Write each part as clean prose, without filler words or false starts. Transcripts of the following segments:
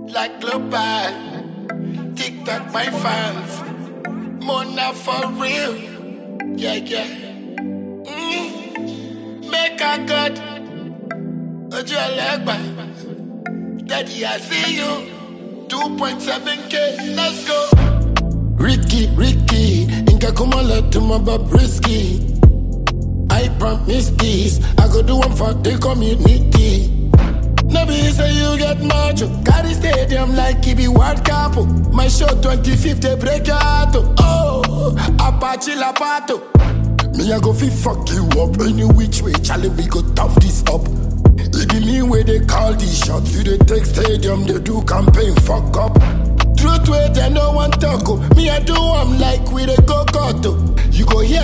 like global. TikTok, my fans. Mona for real. Yeah. Make a good. Ojo Alegba. Daddy, I see you. 2.7K. Let's go. Ricky. Inka kumala to my risky. I promise this. I go do one for the community. No be say you get macho. Carry stadium like it be World Cup. My show 25th they break your heart. Oh, Apache Lapato. Me I go fi fuck you up any which way. Charlie we go tough this up. It be me where they call these shots. You they take stadium, they do campaign fuck up. Truth way they no one talk. Me I do I'm like with a go-go. You go here,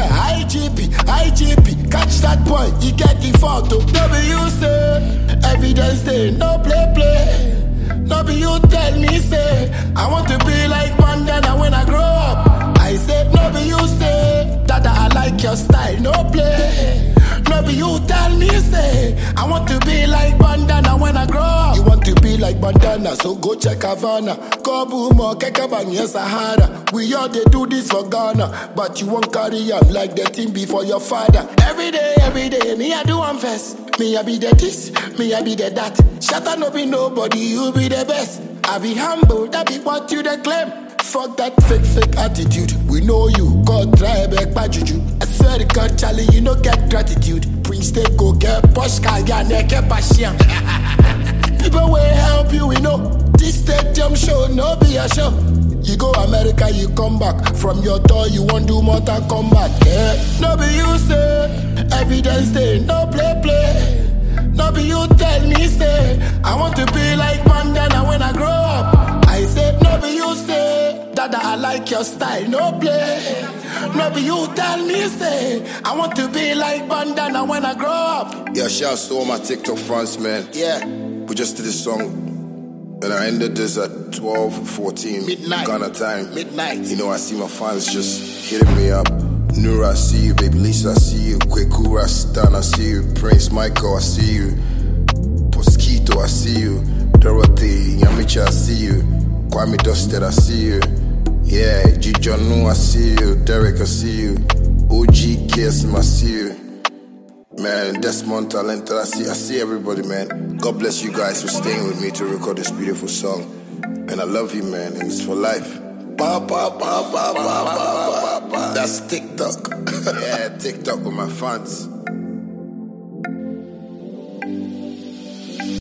IGP, catch that boy, he get the photo. No be you say, evidence day, no play. No be you tell me say, I want to be like Bandana when I grow up. I say, no be you say, Dada I like your style, no play. No be you tell me say, I want to be like Bandana when I grow up. You want to be like Bandana, so go check Havana. Kobumo, Kekabanya, Sahara. We all they do this for Ghana, but you won't carry up like the team before your father. Every day, me I do one first. Me I be the this, me I be the that. Shut up, no be nobody, you be the best. I be humble, that be what you they claim. Fuck that fake attitude. We know you, God try back by juju. I swear to God, Charlie, you no get gratitude. Prince they go get posh kaya neke passion. People will help you, we know. This stadium show, no be a show. You go America, you come back. From your door, you won't do Mortal Kombat. Yeah. No be you say, evidence day, no play. No be you tell me say, I want to be like Bandana when I grow up. I say, no be you say, Dada I like your style, no play. No be you tell me say, I want to be like Bandana when I grow up. Yeah, shouts to all my TikTok fans, man. Yeah. We just did this song. And I ended this at 12:14 midnight. Ghana time. Midnight. You know, I see my fans just hitting me up. Nura, I see you. Baby Lisa, I see you. Kweku Rastan, I see you. Prince Michael, I see you. Mosquito, I see you. Dorothy, Yamicha, I see you. Kwame Dusted, I see you. Yeah, Jijonu, I see you. Derek, I see you. OG Kesim, I see you. Man, Desmond Talented, I see everybody, man. God bless you guys for staying with me to record this beautiful song. And I love you, man, and it's for life. That's TikTok. Yeah, TikTok with my fans.